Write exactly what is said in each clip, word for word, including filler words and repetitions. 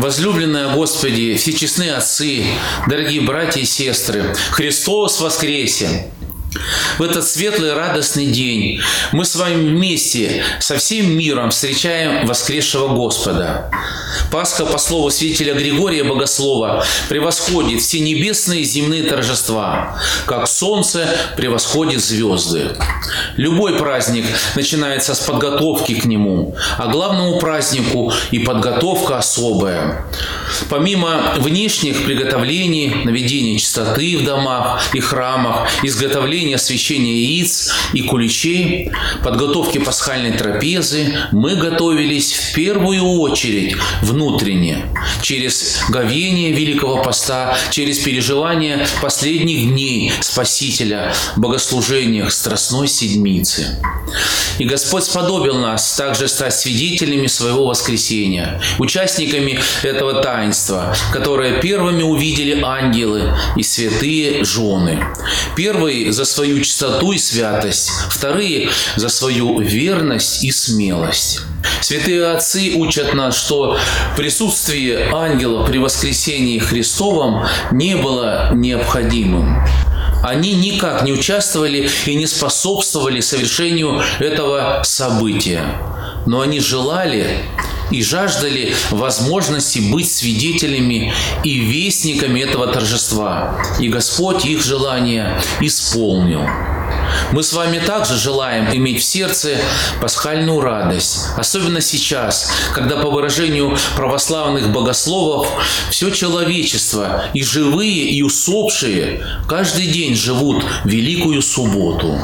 Возлюбленные Господи, всечестные отцы, дорогие братья и сестры, Христос воскресе! В этот светлый радостный день мы с вами вместе со всем миром встречаем воскресшего Господа. Пасха, по слову святителя Григория Богослова, превосходит все небесные и земные торжества, как солнце превосходит звезды. Любой праздник начинается с подготовки к нему, а главному празднику и подготовка особая. Помимо внешних приготовлений, наведения чистоты в домах и храмах, изготовления освящения яиц и куличей, подготовки пасхальной трапезы, мы готовились в первую очередь внутренне, через говение Великого Поста, через переживание последних дней Спасителя в богослужениях Страстной Седмицы. И Господь сподобил нас также стать свидетелями своего воскресения, участниками этого таинства, которое первыми увидели ангелы и святые жены. Первые за свою чистоту и святость, вторые за свою верность и смелость. Святые отцы учат нас, что присутствие ангелов при воскресении Христовом не было необходимым. Они никак не участвовали и не способствовали совершению этого события. Но они желали и жаждали возможности быть свидетелями и вестниками этого торжества. И Господь их желание исполнил. Мы с вами также желаем иметь в сердце пасхальную радость, особенно сейчас, когда, по выражению православных богословов, все человечество, и живые, и усопшие, каждый день живут Великую Субботу.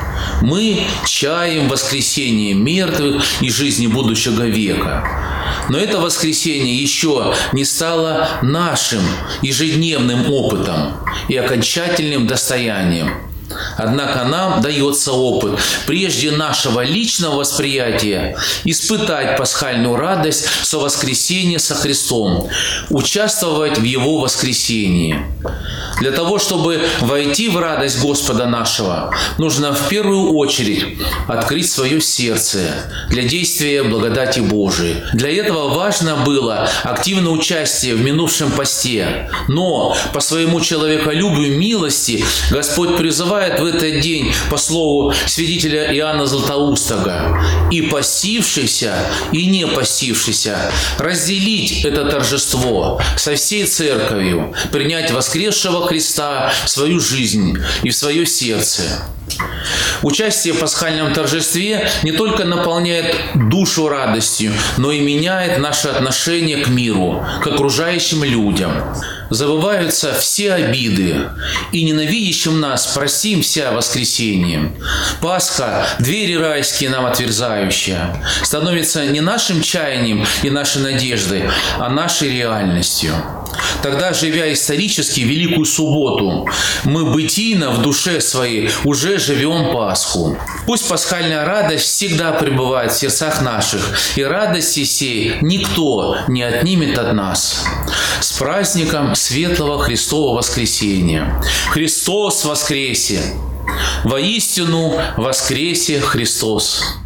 Мы чаем воскресение мертвых и жизни будущего века. Но это воскресение еще не стало нашим ежедневным опытом и окончательным достоянием. Однако нам дается опыт прежде нашего личного восприятия испытать пасхальную радость со воскресения со Христом, участвовать в Его воскресении. Для того, чтобы войти в радость Господа нашего, нужно в первую очередь открыть свое сердце для действия благодати Божией. Для этого важно было активное участие в минувшем посте. Но по своему человеколюбию милости Господь призывает в этот день, по слову святителя Иоанна Златоустого, и постившийся, и не постившийся разделить это торжество со всей церковью, принять воскресшего Христа в свою жизнь и в свое сердце. Участие в пасхальном торжестве не только наполняет душу радостью, но и меняет наше отношение к миру, к окружающим людям. Забываются все обиды, и ненавидящим нас простимся воскресением. Пасха, двери райские нам отверзающая, становится не нашим чаянием и нашей надеждой, а нашей реальностью. Тогда, живя исторически Великую Субботу, мы бытийно в душе своей уже живем Пасху. Пусть пасхальная радость всегда пребывает в сердцах наших, и радости сей никто не отнимет от нас. С праздником светлого Христова воскресения! Христос воскресе! Воистину воскресе Христос!